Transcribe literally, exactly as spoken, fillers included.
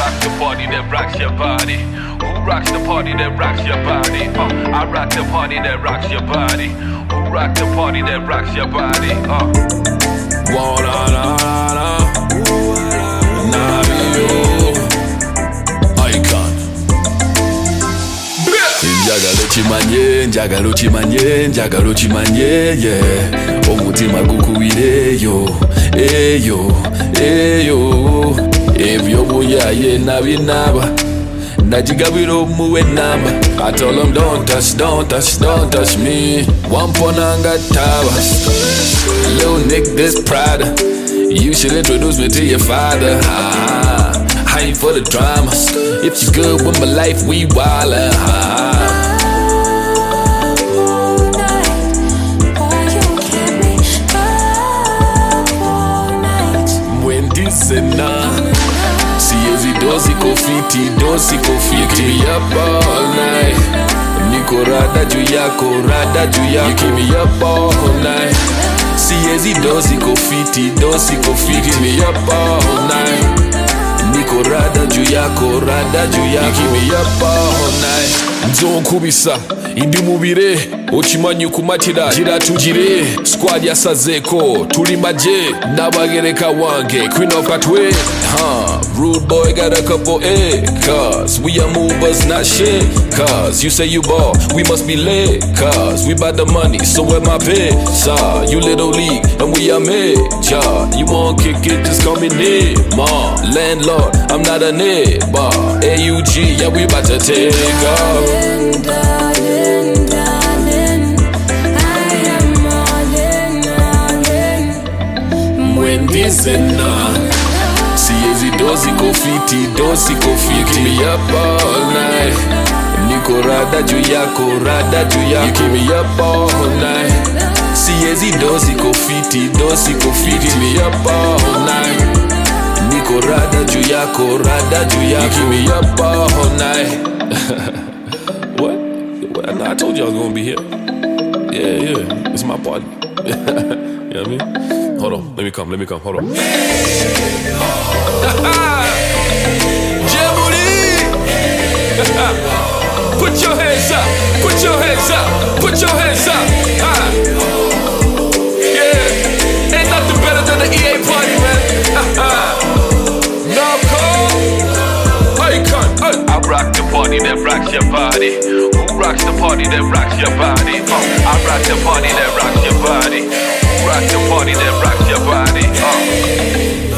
rock the party that rocks your body? Who rocks the party that rocks your body? Uh, I rock the party that rocks your body. Who rock the party that rocks your body? Uh. Whoa, na na na na you Icon. Njagala chimanye, njagala chimanye, njagala chimanye, yeah. Omutima gukuwireyo, eyo, eyo. Ebyo buyaye nabinaba, najigabiro muwe namba. I told them don't touch, don't touch, don't touch me. Wamponanga taba. Little Nick, this Prada. You should introduce me to your father. Ah, I ain't for the drama. If you good with my life, we wildin'. Ah. Sena, si ezi dosi kofiti, dosi kofiti. You keep me up all night. Niko rada juu yako, rada juu yako. You keep me up all night. Si ezi dosi kofiti, dosi kofiti. You keep me up all night. Niko rada juu yako, rada juu yako. You keep me up all night. Nzonkubisa indi mubire ochimanyi kumatira gira tugire squad ya sazeko tuli maje nabagereka wange queen of katwe huh rude boy got a couple A cause we are movers not shit cause you say you ball we must be lit cause we bout the money so where my pay saw you little league and we are major you want kick it just call me Ned ma landlord I'm not a neighbor A U G yeah we bout to take off. Darling, darling, darling, I am all in, all in. When this and nah, si ezi dosi kofiti, dosi kofiti. You keep me up all night. Niko rada juu yako, rada juu yako. You keep me up all night. Si ezi dosi kofiti, dosi kofiti. You keep me up all night. Niko rada juu yako, rada juu yako. You keep me up all night. What? Well, I told you I was gonna be here. Yeah, yeah, it's my party. You know what I mean? Hold on, let me come, let me come, hold on. Jamboree! Put your hands up, put your hands up, put your hands up. Ah. Yeah, ain't nothing better than the E A party, man. I rock the party that rocks your body. Who rocks the party that rocks your body? Uh, I rock the party that rocks your body. Who rocks the party that rocks your body? Uh.